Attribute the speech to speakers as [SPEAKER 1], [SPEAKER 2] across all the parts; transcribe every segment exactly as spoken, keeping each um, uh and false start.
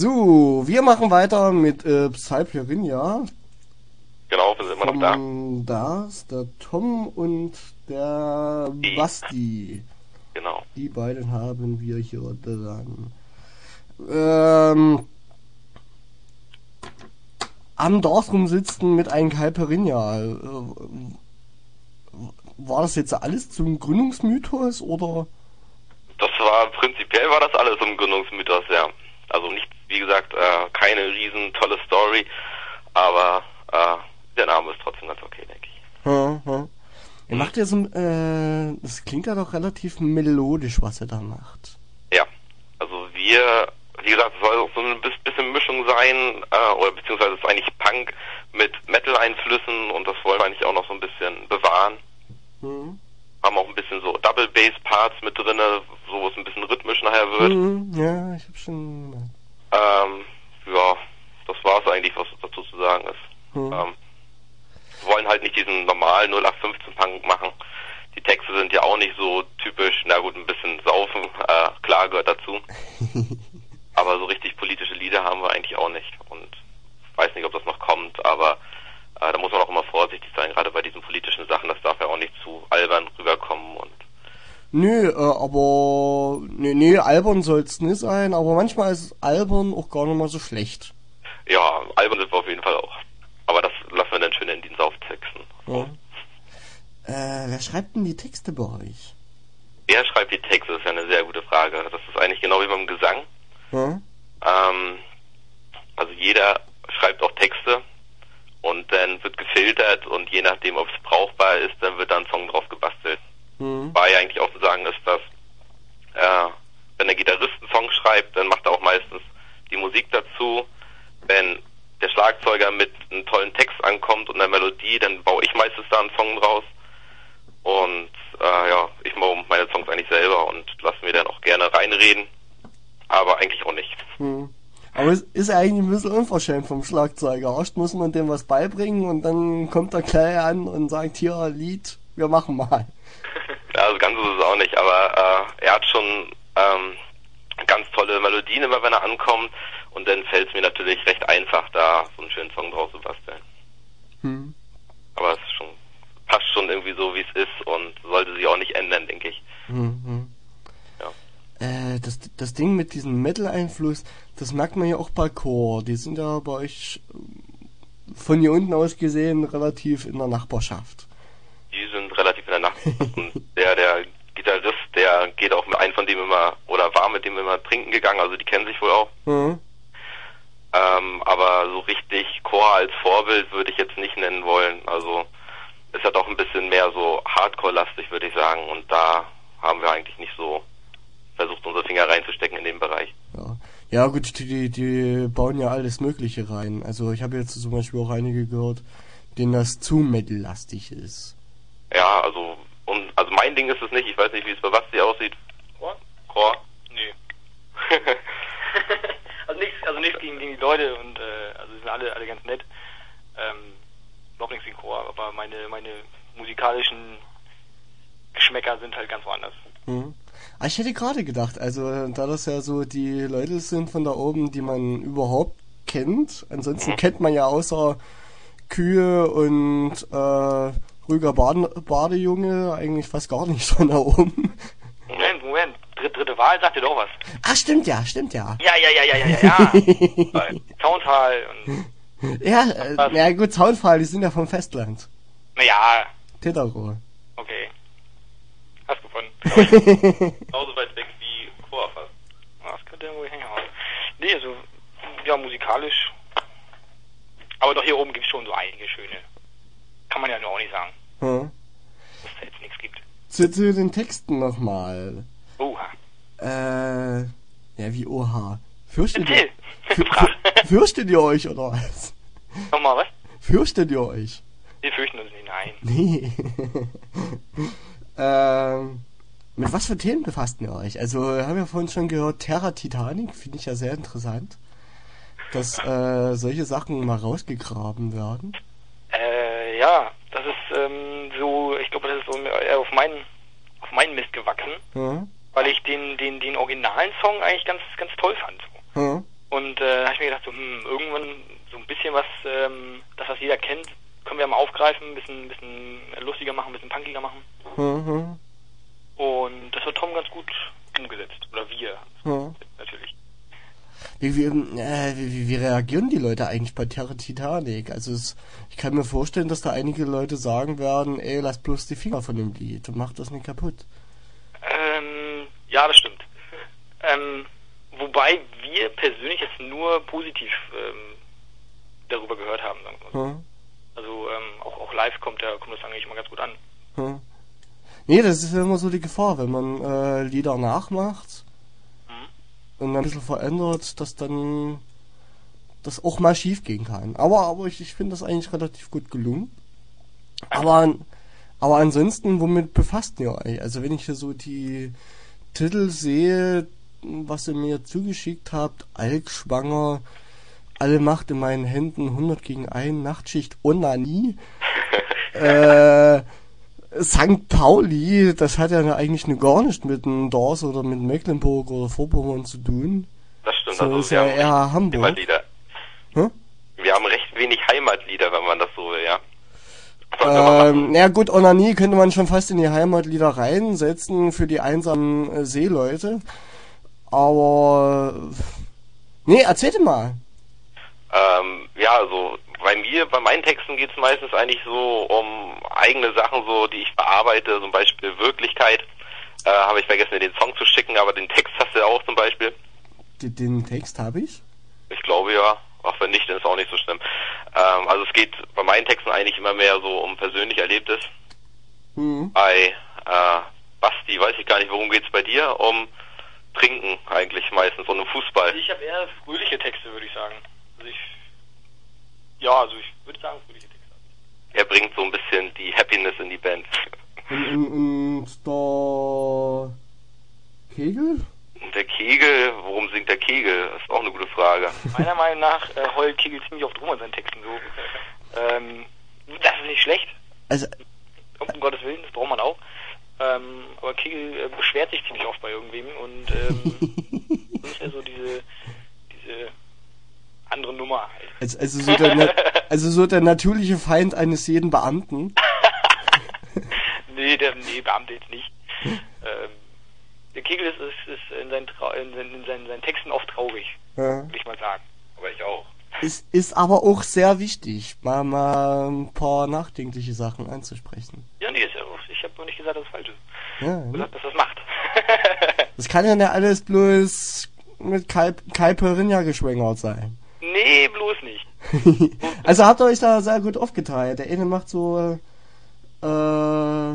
[SPEAKER 1] So, wir machen weiter mit äh, Psyperinia.
[SPEAKER 2] Genau, wir sind immer noch da.
[SPEAKER 1] Da ist der Tom und der
[SPEAKER 2] Die.
[SPEAKER 1] Basti.
[SPEAKER 2] Genau.
[SPEAKER 1] Die beiden haben wir hier dran. Ähm, am Dorf rumsitzen mit einem Caipirinha. Äh, war das jetzt alles zum Gründungsmythos oder?
[SPEAKER 2] Das war, prinzipiell war das alles im Gründungsmythos, ja. Also nicht, wie gesagt, äh, keine riesen tolle Story, aber äh, der Name ist trotzdem ganz okay, denke ich.
[SPEAKER 1] Hm, hm. Er macht ja so, äh, das klingt ja doch relativ melodisch, was er da macht.
[SPEAKER 2] Ja, also wir, wie gesagt, es soll auch so ein bisschen Mischung sein, äh, oder beziehungsweise es ist eigentlich Punk mit Metal-Einflüssen und das wollen wir eigentlich auch noch so ein bisschen bewahren.
[SPEAKER 1] Hm.
[SPEAKER 2] Haben auch ein bisschen so Double-Bass-Parts mit drinne, so wo es ein bisschen rhythmisch nachher wird.
[SPEAKER 1] Hm, ja, ich hab schon...
[SPEAKER 2] Ähm, ja, das war's eigentlich, was dazu zu sagen ist.
[SPEAKER 1] Hm.
[SPEAKER 2] Ähm, wir wollen halt nicht diesen normalen null acht fünfzehn Punk machen. Die Texte sind ja auch nicht so typisch, na gut, ein bisschen saufen, äh, klar gehört dazu. Aber so richtig politische Lieder haben wir eigentlich auch nicht. Und ich weiß nicht, ob das noch kommt, aber äh, da muss man auch immer vorsichtig sein, gerade bei diesen politischen Sachen. Das darf ja auch nicht zu albern rüberkommen. Und
[SPEAKER 1] Nö, äh, aber... Nee, nee, albern soll's nicht sein, aber manchmal ist albern auch gar nicht mal so schlecht.
[SPEAKER 2] ja, albern sind wir auf jeden Fall auch. Aber das lassen wir dann schön in den Sauftexten.
[SPEAKER 1] Ja. Äh, wer schreibt denn die Texte bei euch?
[SPEAKER 2] Wer schreibt die Texte, ist ja eine sehr gute Frage. Das ist eigentlich genau wie beim Gesang.
[SPEAKER 1] Ja?
[SPEAKER 2] Ähm, also jeder schreibt auch Texte und dann wird gefiltert und je nachdem, ob es brauchbar ist, dann wird da ein Song drauf gebastelt.
[SPEAKER 1] Hm.
[SPEAKER 2] War ja eigentlich auch zu sagen ist, dass äh, wenn der Gitarrist einen Song schreibt, dann macht er auch meistens die Musik dazu. Wenn der Schlagzeuger mit einem tollen Text ankommt und einer Melodie, dann baue ich meistens da einen Song draus. Und äh, ja, ich mache meine Songs eigentlich selber und lasse mir dann auch gerne reinreden, aber eigentlich auch nicht.
[SPEAKER 1] Hm. Aber es ist eigentlich ein bisschen unverschämt vom Schlagzeuger. Erst muss man dem was beibringen und dann kommt er gleich an und sagt, hier, Lied, wir machen mal.
[SPEAKER 2] Ja, also ganz ist es auch nicht, aber äh, er hat schon ähm, ganz tolle Melodien immer, wenn er ankommt und dann fällt es mir natürlich recht einfach, da so einen schönen Song draus zu basteln.
[SPEAKER 1] Hm.
[SPEAKER 2] Aber es ist schon, passt schon irgendwie so, wie es ist und sollte sich auch nicht ändern, denke ich.
[SPEAKER 1] Hm, hm.
[SPEAKER 2] Ja.
[SPEAKER 1] Äh, das, das Ding mit diesem Metal-Einfluss, das merkt man ja auch bei Chor. Die sind ja bei euch äh, von hier unten aus gesehen relativ in der Nachbarschaft.
[SPEAKER 2] Die sind relativ in der Nachbarschaft und der, der Gitarrist, der geht auch mit einem von dem immer, oder war mit dem immer trinken gegangen, also die kennen sich wohl auch.
[SPEAKER 1] Mhm.
[SPEAKER 2] Ähm, aber so richtig Chor als Vorbild würde ich jetzt nicht nennen wollen. Also es hat auch ein bisschen mehr so Hardcore-lastig, würde ich sagen. Und da haben wir eigentlich nicht so versucht, unsere Finger reinzustecken in dem Bereich.
[SPEAKER 1] Ja, ja gut, die, die bauen ja alles Mögliche rein. Also ich habe jetzt zum Beispiel auch einige gehört, denen das zu metal-lastig ist.
[SPEAKER 2] Ja, also und also mein Ding ist es nicht. Ich weiß nicht, wie es bei Basti aussieht.
[SPEAKER 3] Chor?
[SPEAKER 2] Chor?
[SPEAKER 3] Nee. also nichts, also nichts gegen, gegen die Leute und äh, also sind alle alle ganz nett. Ähm, überhaupt nichts gegen Chor, aber meine meine musikalischen Geschmäcker sind halt ganz woanders.
[SPEAKER 1] Mhm. Ah, ich hätte gerade gedacht, also da das ja so die Leute sind von da oben, die man überhaupt kennt, ansonsten
[SPEAKER 2] Mhm.
[SPEAKER 1] kennt man ja außer Kühe und äh, ruhiger Bade, Badejunge eigentlich fast gar nicht von da oben.
[SPEAKER 3] Moment, Moment, dritte, dritte Wahl sagt dir doch was.
[SPEAKER 1] Ach, stimmt ja, stimmt ja.
[SPEAKER 3] Ja, ja, ja, ja, ja, ja, ja. Soundfall und
[SPEAKER 1] Ja, äh, na gut, Zaunfall, die sind ja vom Festland.
[SPEAKER 3] naja,
[SPEAKER 1] Teterow.
[SPEAKER 3] okay. Hast gefunden.
[SPEAKER 2] Genauso weit weg wie Chor fast.
[SPEAKER 3] Das könnte irgendwo hinhauen. Nee, also, ja, musikalisch. Aber doch hier oben gibt es schon so einige schöne. Kann man ja nur auch nicht sagen,
[SPEAKER 1] Hm.
[SPEAKER 3] dass es jetzt nichts gibt.
[SPEAKER 1] Zu, zu den Texten nochmal.
[SPEAKER 3] Oha.
[SPEAKER 1] Äh, ja, wie oha. Fürchtet ihr,
[SPEAKER 3] Erzähl.
[SPEAKER 1] fü- fü- fürchtet ihr euch, oder was?
[SPEAKER 3] Nochmal was?
[SPEAKER 1] Fürchtet ihr euch?
[SPEAKER 3] Wir fürchten uns nicht, nein.
[SPEAKER 1] Nee. ähm, mit was für Themen befasst ihr euch? Also, wir haben ja vorhin schon gehört, Terra Titanic, finde ich ja sehr interessant, dass äh, solche Sachen mal rausgegraben werden.
[SPEAKER 3] Äh, ja, das ist ähm, so, ich glaube, das ist so eher auf meinen, auf meinen Mist gewachsen,
[SPEAKER 1] Ja,
[SPEAKER 3] weil ich den, den, den originalen Song eigentlich ganz, ganz toll fand.
[SPEAKER 1] ja,
[SPEAKER 3] Und Und äh, da habe ich mir gedacht, so, hm, irgendwann so ein bisschen was, ähm, das was jeder kennt, können wir mal aufgreifen, ein bisschen, ein bisschen lustiger machen, ein bisschen punkiger machen.
[SPEAKER 1] Mhm.
[SPEAKER 3] Und das hat Tom ganz gut umgesetzt. Oder wir,
[SPEAKER 1] Mhm.
[SPEAKER 3] natürlich.
[SPEAKER 1] Wie, wie, äh, wie, wie reagieren die Leute eigentlich bei Terra Titanic? Also es, ich kann mir vorstellen, dass da einige Leute sagen werden, ey, lass bloß die Finger von dem Lied und mach das nicht kaputt.
[SPEAKER 3] Ähm, ja, das stimmt. Ähm, wobei wir persönlich jetzt nur positiv ähm, darüber gehört haben, sagen wir mal.
[SPEAKER 1] Hm?
[SPEAKER 3] Also ähm, auch, auch live kommt, der, kommt das eigentlich immer ganz gut an.
[SPEAKER 1] Hm? Nee, das ist ja immer so die Gefahr, wenn man äh, Lieder nachmacht
[SPEAKER 3] Mhm.
[SPEAKER 1] und ein bisschen verändert, dass dann das auch mal schief gehen kann. Aber aber ich, ich finde das eigentlich relativ gut gelungen. Aber aber ansonsten, womit befasst ihr euch? Also wenn ich hier so die Titel sehe, was ihr mir zugeschickt habt, Alk schwanger, alle Macht in meinen Händen, hundert gegen einen, Nachtschicht, Onanie, äh, Sankt Pauli, das hat ja eigentlich nur gar nicht mit dem Dors oder mit Mecklenburg oder Vorpommern zu tun.
[SPEAKER 2] Das stimmt,
[SPEAKER 1] So
[SPEAKER 2] also
[SPEAKER 1] ist
[SPEAKER 2] wir
[SPEAKER 1] ja
[SPEAKER 2] haben
[SPEAKER 1] eher
[SPEAKER 2] recht
[SPEAKER 1] Hamburg.
[SPEAKER 2] Heimatlieder.
[SPEAKER 1] Hm?
[SPEAKER 2] Wir haben recht wenig Heimatlieder, wenn man das so will, ja. Sollen wir mal machen.
[SPEAKER 1] Ähm, ja gut, Onanie könnte man schon fast in die Heimatlieder reinsetzen für die einsamen äh, Seeleute. Aber nee, erzählt mal.
[SPEAKER 2] Ähm, ja, also bei mir, bei meinen Texten geht es meistens eigentlich so um eigene Sachen, so die ich bearbeite, zum Beispiel Wirklichkeit. Äh, habe ich vergessen, dir den Song zu schicken, aber den Text hast du ja auch zum Beispiel.
[SPEAKER 1] Den, den Text habe ich.
[SPEAKER 2] Ich glaube ja, auch wenn nicht, dann ist auch nicht so schlimm. Ähm, also es geht bei meinen Texten eigentlich immer mehr so um persönlich Erlebtes.
[SPEAKER 1] Mhm.
[SPEAKER 2] Bei äh, Basti, weiß ich gar nicht, worum geht's bei dir? Um Trinken eigentlich meistens und um Fußball.
[SPEAKER 3] Ich habe eher fröhliche Texte, würde ich sagen. Also ich, ja, also ich würde sagen fröhliche Texte.
[SPEAKER 2] Er bringt so ein bisschen die Happiness in die Band.
[SPEAKER 1] Und, und, und der Kegel?
[SPEAKER 2] Der Kegel, worum singt der Kegel? Das ist auch eine gute Frage.
[SPEAKER 3] Meiner Meinung nach äh, heult Kegel ziemlich oft rum in seinen Texten so. Ähm, das ist nicht schlecht,
[SPEAKER 1] Also,
[SPEAKER 3] um Gottes Willen, das braucht man auch. Ähm, aber Kegel äh, beschwert sich ziemlich oft bei irgendwem und ähm, das ist ja so diese, diese andere Nummer halt.
[SPEAKER 1] also, also, so der, na- also so der natürliche Feind eines jeden Beamten.
[SPEAKER 3] nee, der, nee, Beamte jetzt nicht. Ähm, der Kegel ist, ist, ist in, seinen, Trau- in, seinen, in seinen, seinen Texten oft traurig,
[SPEAKER 1] Ja.
[SPEAKER 3] würde ich mal sagen.
[SPEAKER 2] Aber ich auch.
[SPEAKER 1] Es ist aber auch sehr wichtig, mal, mal ein paar nachdenkliche Sachen anzusprechen.
[SPEAKER 3] Ja, nee, ist ja auch. Ich habe nur nicht gesagt, dass es falsch ist.
[SPEAKER 1] Ja,
[SPEAKER 3] Ich
[SPEAKER 1] ne?
[SPEAKER 3] gesagt, dass das macht.
[SPEAKER 1] Das kann ja nicht alles bloß mit Kai, Kai Perinja geschwängert sein.
[SPEAKER 3] nee, bloß nicht.
[SPEAKER 1] Also habt ihr euch da sehr gut aufgeteilt. Der eine macht so äh,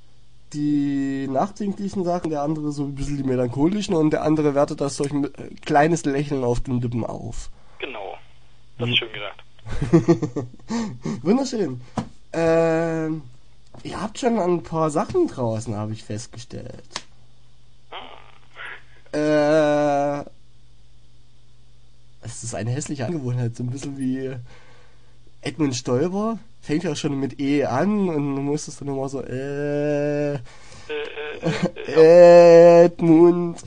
[SPEAKER 1] die nachdenklichen Sachen, der andere so ein bisschen die melancholischen und der andere wertet das durch ein äh, kleines Lächeln auf den Lippen auf.
[SPEAKER 3] Genau. Das ist schön gesagt.
[SPEAKER 1] Wunderschön. Ähm, ihr habt schon ein paar Sachen draußen, habe ich festgestellt. Äh, es ist eine hässliche Angewohnheit, so ein bisschen wie Edmund Stoiber. Fängt ja schon mit E an und du musst es dann immer so, äh,
[SPEAKER 3] Äh, äh, äh,
[SPEAKER 1] Edmund.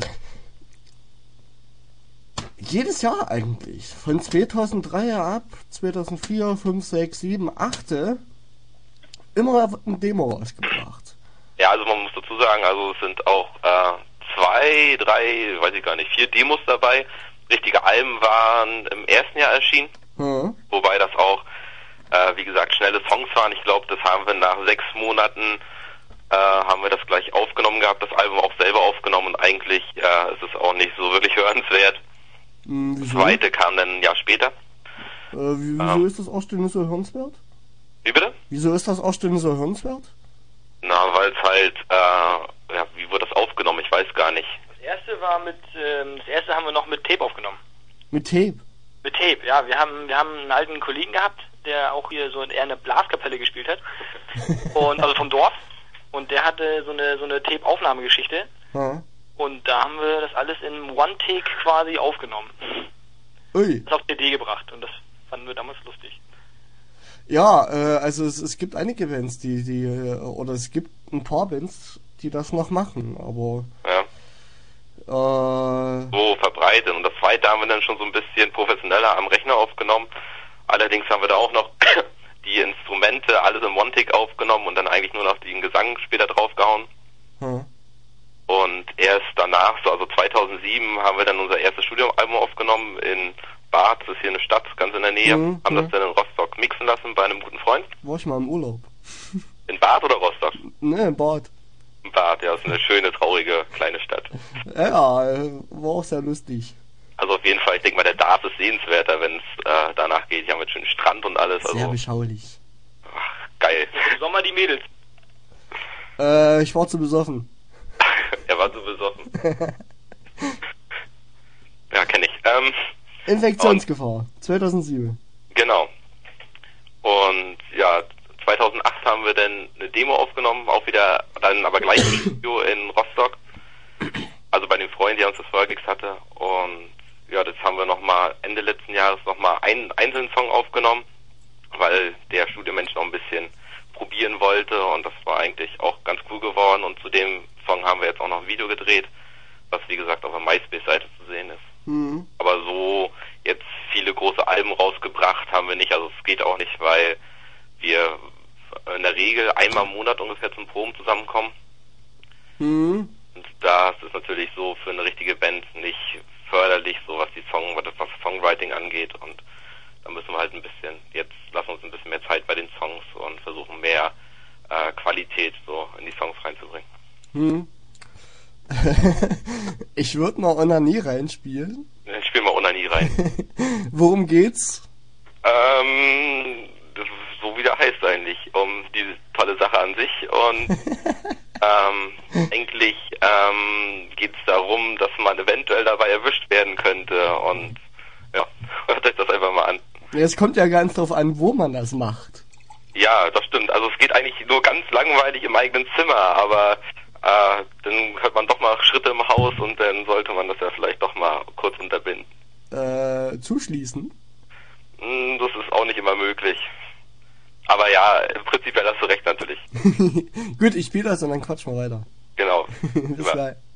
[SPEAKER 1] Jedes Jahr eigentlich. Von zweitausenddrei ab, zweitausendvier, fünf, sechs, sieben, acht, immer ein Demo rausgebracht.
[SPEAKER 2] Ja, also man muss dazu sagen, also es sind auch äh, zwei, drei, weiß ich gar nicht, vier Demos dabei. Richtige Alben waren im ersten Jahr erschienen,
[SPEAKER 1] Hm.
[SPEAKER 2] wobei das auch, äh, wie gesagt, schnelle Songs waren. Ich glaube, das haben wir nach sechs Monaten, äh, haben wir das gleich aufgenommen gehabt, das Album auch selber aufgenommen und eigentlich äh, ist es auch nicht so wirklich hörenswert.
[SPEAKER 1] Hm,
[SPEAKER 2] Das
[SPEAKER 1] wieso?
[SPEAKER 2] zweite kam dann ein Jahr später.
[SPEAKER 1] Äh, wie, wieso ist das Ausstellen so hörenswert?
[SPEAKER 2] Wie bitte?
[SPEAKER 1] Wieso ist das Ausstellen so hörenswert?
[SPEAKER 2] Na, weil es halt, äh, ja, wie wurde das aufgenommen? Ich weiß gar nicht.
[SPEAKER 3] Das erste war mit, ähm, das erste haben wir noch mit Tape aufgenommen.
[SPEAKER 1] Mit Tape?
[SPEAKER 3] Mit Tape, ja. Wir haben, wir haben einen alten Kollegen gehabt, der auch hier so eher eine Blaskapelle gespielt hat. Und, also vom Dorf. Und der hatte so eine, so eine Tape-Aufnahmegeschichte.
[SPEAKER 1] Ja.
[SPEAKER 3] Und da haben wir das alles in One-Take quasi aufgenommen.
[SPEAKER 1] Ui.
[SPEAKER 3] Das auf C D gebracht. Und das fanden wir damals lustig.
[SPEAKER 1] Ja, äh, also es, es gibt einige Bands, die, die, äh, oder es gibt ein paar Bands, die das noch machen, aber
[SPEAKER 2] Ja.
[SPEAKER 1] äh,
[SPEAKER 2] So verbreitet verbreitet. Und das zweite haben wir dann schon so ein bisschen professioneller am Rechner aufgenommen. Allerdings haben wir da auch noch die Instrumente alles im One-Tick aufgenommen und dann eigentlich nur noch den Gesang später draufgehauen. Hm. Und erst danach, so also zweitausendsieben, haben wir dann unser erstes Studioalbum aufgenommen in Bad, das ist hier eine Stadt, ganz in der Nähe. Mhm, haben das dann in Rostock mixen lassen bei einem guten Freund.
[SPEAKER 1] War ich mal im Urlaub.
[SPEAKER 2] In Bad oder Rostock?
[SPEAKER 1] Ne, in Bad.
[SPEAKER 2] In Bad, ja, ist eine schöne, traurige, kleine Stadt.
[SPEAKER 1] Ja, war auch sehr lustig.
[SPEAKER 2] Also auf jeden Fall, ich denke mal, der Darf ist sehenswerter, wenn es äh, danach geht. Hier haben wir einen schönen Strand und alles.
[SPEAKER 1] Sehr
[SPEAKER 2] also,
[SPEAKER 1] beschaulich.
[SPEAKER 2] Ach, geil.
[SPEAKER 3] Im Sommer die Mädels.
[SPEAKER 1] Äh, ich war zu besoffen.
[SPEAKER 2] Er war zu besoffen. Ja, kenne ich. Ähm,
[SPEAKER 1] Infektionsgefahr, zweitausendsieben.
[SPEAKER 2] Genau. Und ja, zweitausendacht haben wir dann eine Demo aufgenommen, auch wieder, dann aber gleich im Studio in Rostock. Also bei dem Freund, der uns das vorgex hatte. Und ja, das haben wir nochmal Ende letzten Jahres nochmal einen einzelnen Song aufgenommen, weil der Studiomensch noch ein bisschen probieren wollte und das war eigentlich auch ganz cool geworden. Und zu dem Song haben wir jetzt auch noch ein Video gedreht, was wie gesagt auf der MySpace-Seite zu sehen ist. Mhm. Aber so jetzt viele große Alben rausgebracht haben wir nicht, also es geht auch nicht, weil wir in der Regel einmal im Monat ungefähr zum Proben zusammenkommen. Mhm. Und das ist natürlich so für eine richtige Band nicht förderlich, so was die Song, was das Songwriting angeht, und da müssen wir halt ein bisschen, jetzt lassen wir uns ein bisschen mehr Zeit bei den Songs und versuchen mehr äh, Qualität so in die Songs reinzubringen.
[SPEAKER 1] Hm. Ich würde mal Onanie reinspielen.
[SPEAKER 2] Ich spiele mal Onanie rein.
[SPEAKER 1] Worum geht's?
[SPEAKER 2] Ähm, das ist so wie der heißt eigentlich, um diese tolle Sache an sich und ähm, eigentlich ähm, geht's darum, dass man eventuell dabei erwischt werden könnte und ja, hört euch das einfach mal an.
[SPEAKER 1] Es kommt ja ganz drauf an, wo man das macht.
[SPEAKER 2] Ja, das stimmt. Also es geht eigentlich nur ganz langweilig im eigenen Zimmer, aber äh, dann hört man doch mal Schritte im Haus und dann sollte man das ja vielleicht doch mal kurz unterbinden.
[SPEAKER 1] Äh, zuschließen?
[SPEAKER 2] Das ist auch nicht immer möglich. Aber ja, im Prinzip hast du recht natürlich.
[SPEAKER 1] Gut, ich spiele das und dann quatschen wir weiter.
[SPEAKER 2] Genau.
[SPEAKER 1] Bis gleich.